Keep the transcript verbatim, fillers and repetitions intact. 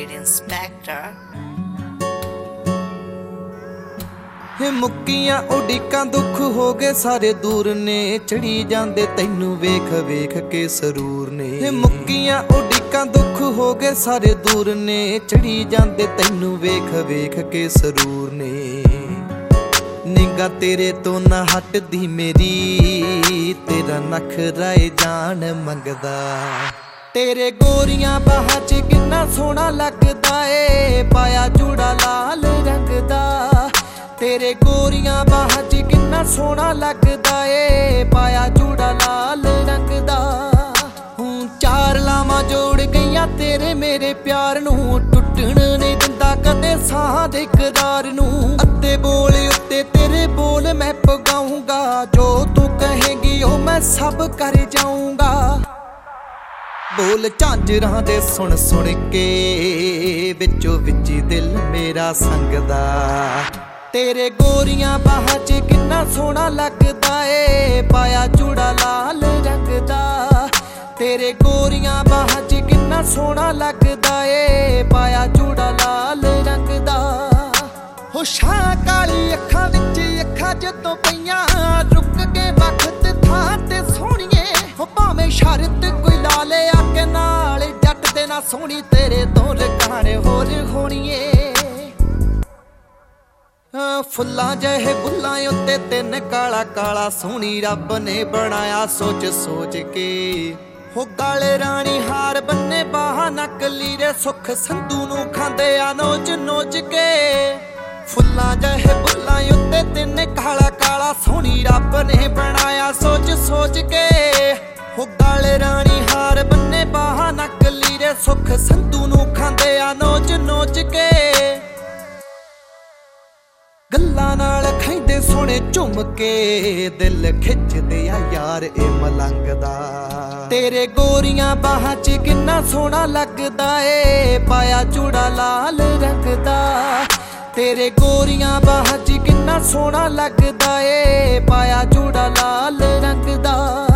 Street Inspector। ਮੁੱਕੀਆਂ ਉਡੀਕਾਂ ਦੁੱਖ ਹੋ ਗਏ ਸਾਰੇ ਦੂਰ ਨੇ, ਚੜੀ ਜਾਂਦੇ ਤੈਨੂੰ ਵੇਖ ਵੇਖ ਕੇ ਸਰੂਰ ਨੇ। ਮੁੱਕੀਆਂ ਉਡੀਕਾਂ ਦੁੱਖ ਹੋ ਗਏ ਸਾਰੇ ਦੂਰ ਨੇ, ਚੜੀ ਜਾਂਦੇ ਤੈਨੂੰ ਵੇਖ ਵੇਖ ਕੇ ਸਰੂਰ ਨੇ। ਨਿਗਾ ਤੇਰੇ ਤੋਂ ਨਾ ਹਟਦੀ ਮੇਰੀ, ਤੇਰਾ ਨਖਰਾ ਏ ਜਾਨ ਮੰਗਦਾ। ਤੇਰੇ ਗੋਰੀਆਂ ਬਾਹਾਂ 'ਚ ਕਿੰਨਾ ਸੋਹਣਾ ਲੱਗਦਾ ਏ, ਪਾਇਆ ਜੂੜਾ ਲਾਲ ਰੰਗ ਦਾ। ਤੇਰੇ ਗੋਰੀਆਂ ਬਾਹਾਂ 'ਚ ਕਿੰਨਾ ਸੋਹਣਾ ਲੱਗਦਾ ਏ, ਪਾਇਆ ਜੂੜਾ ਲਾਲ ਰੰਗ ਦਾ। ਹੂੰ ਚਾਰ ਲਾਵਾਂ ਜੋੜ ਗਈਆਂ ਤੇਰੇ ਮੇਰੇ ਪਿਆਰ ਨੂੰ, ਟੁੱਟਣ ਨਹੀਂ ਦਿੰਦਾ ਕਦੇ ਸਾਹ ਦੇ ਕਰਾਰ ਨੂੰ। ਅੱਧੇ ਬੋਲ ਉੱਤੇ ਤੇਰੇ ਬੋਲ ਮੈਂ ਪਗਾਊਂਗਾ, ਜੋ ਤੂੰ ਕਹੇਂਗੀ ਉਹ ਮੈਂ ਸਭ ਕਰ ਜਾਊਂਗਾ। ਬੋਲ ਝਾਂਜਰਾਂ ਦੇ ਸੁਣ ਸੁਣ ਕੇ, ਵਿੱਚੋਂ ਵਿੱਚ ਦਿਲ ਮੇਰਾ ਸੰਗਦਾ। ਤੇਰੇ ਗੋਰੀਆਂ ਬਾਹਾਂ 'ਚ ਕਿੰਨਾ ਸੋਹਣਾ ਲੱਗਦਾ ਏ, ਪਾਇਆ ਚੂੜਾ ਲਾਲ ਰੰਗ ਦਾ। ਤੇਰੇ ਗੋਰੀਆਂ ਬਾਹਾਂ 'ਚ ਕਿੰਨਾ ਸੋਹਣਾ ਲੱਗਦਾ ਏ, ਪਾਇਆ ਚੂੜਾ ਲਾਲ ਰੰਗ ਦਾ। ਹੋਸ਼ਾਂ ਕਾਲੀ ਅੱਖਾਂ ਵਿੱਚ ਅੱਖਾਂ ਜਦੋਂ ਪਈਆਂ, ਰੁਕ ਕੇ ਵਕਤ ਥਾਂ ਤੇ ਸੋਹਣੀਏ। ਹੋ ਭਾਵੇਂ ਸ਼ਰਤ ਕੋਈ ਲਾ ਲਿਆ ਕਿ ਨਾਲ, ਜੱਟ ਦੇ ਨਾ ਸੋਹਣੀ ਤੇਰੇ ਤੋਂ ਰਕਾਣੇ ਹੋਰ ਹੋਣੀਏ। ਫੁੱਲਾਂ ਜਿਹੇ ਬੁੱਲਾਂ ਉੱਤੇ ਤਿੰਨ ਕਾਲਾ ਕਾਲਾ, ਸੋਹਣੀ ਰੱਬ ਨੇ ਬਣਾਇਆ ਸੋਚ ਸੋਚ ਕੇ। ਹੋ ਗਾਲੇ ਰਾਣੀ ਹਾਰ ਬੰਨੇ ਬਾਹਾਂ ਨਕਲੀ ਰੇ, ਸੁੱਖ ਸੰਧੂ ਨੂੰ ਖਾਂਦੇ ਆ ਨੋਚ ਨੋਚ ਕੇ। ਫੁੱਲਾਂ ਜਿਹੇ ਬੁੱਲਾਂ ਉੱਤੇ ਤਿੰਨ ਕਾਲਾ ਕਾਲਾ, ਸੋਹਣੀ ਰੱਬ ਨੇ ਬਣਾਇਆ ਸੋਚ ਸੋਚ ਕੇ। ਹੋ ਗਾਲੇ ਰਾਣੀ ਹਾਰ ਬੰਨੇ ਬਾਹਾਂ ਨਕਲੀ ਰੇ, ਸੁੱਖ ਸੰਧੂ ਨੂੰ ਖਾਂਦੇ ਆ ਨੋਚ ਨੋਚ ਕੇ। ਗੱਲਾਂ ਨਾਲ ਖੈਂਦੇ ਸੋਹਣੇ ਝੁੰਮ ਕੇ, ਦਿਲ ਖਿੱਚਦੇ ਆ ਯਾਰ ਇਹ ਮਲੰਗ ਦਾ। ਤੇਰੇ ਗੋਰੀਆਂ ਬਾਹਾਂ 'ਚ ਕਿੰਨਾ ਸੋਹਣਾ ਲੱਗਦਾ ਏ, ਪਾਇਆ ਚੂੜਾ ਲਾਲ ਰੰਗ ਦਾ। ਤੇਰੇ ਗੋਰੀਆਂ ਬਾਹਾਂ 'ਚ ਕਿੰਨਾ ਸੋਹਣਾ ਲੱਗਦਾ ਏ, ਪਾਇਆ ਚੂੜਾ ਲਾਲ ਰੰਗ ਦਾ।